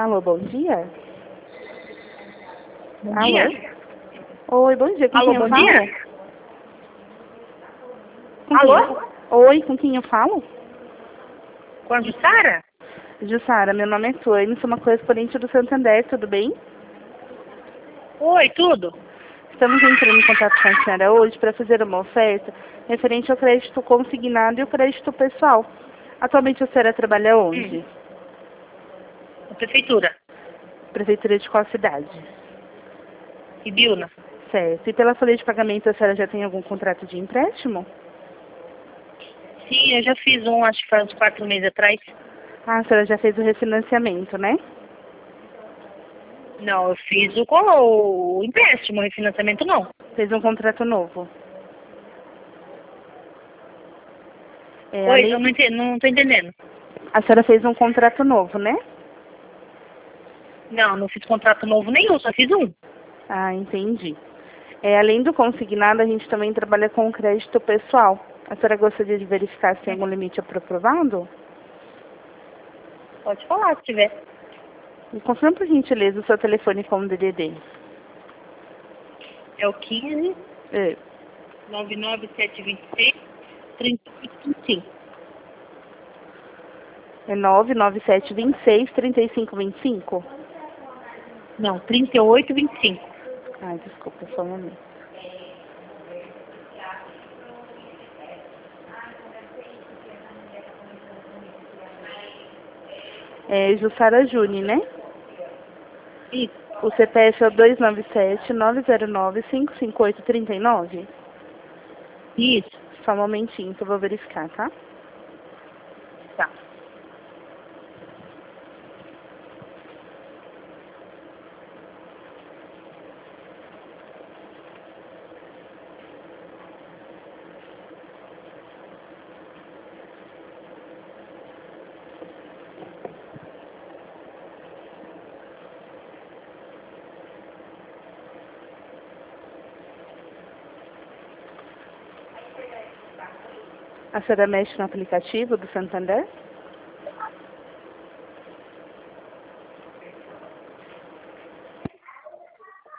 Alô, bom dia? Bom Alô? dia. Oi, bom dia. Com Alô, quem eu bom falo? dia. Com Alô? quem Oi, com quem eu falo? Com a Jussara? Jussara, meu nome é Tuane, sou uma correspondente do Santander, tudo bem? Oi, tudo? Estamos entrando em contato com a senhora hoje para fazer uma oferta referente ao crédito consignado e o crédito pessoal. Atualmente a senhora trabalha onde? A prefeitura. Prefeitura de qual cidade? Ibiúna. Certo. E pela folha de pagamento a senhora já tem algum contrato de empréstimo? Sim, eu já fiz um, acho que faz uns 4 meses atrás. Ah, a senhora já fez o refinanciamento, né? Não, eu fiz o empréstimo, o refinanciamento não. Fez um contrato novo. Oi, eu não tô entendendo. A senhora fez um contrato novo, né? Não, não fiz contrato novo nenhum, só fiz um. Ah, entendi. Além do consignado, a gente também trabalha com crédito pessoal. A senhora gostaria de verificar se tem algum limite aprovado? Pode falar se tiver. Me confirma, por gentileza, o seu telefone como DDD. É o 15 É, 99726 3525. é 99726-3525? Não, 3825. Ai, desculpa, só um momento. É Jussara Juni, né? Isso, O CPF é o 297-909-55839? isso. Só um momentinho que eu vou verificar, tá? Tá. A senhora mexe no aplicativo do Santander?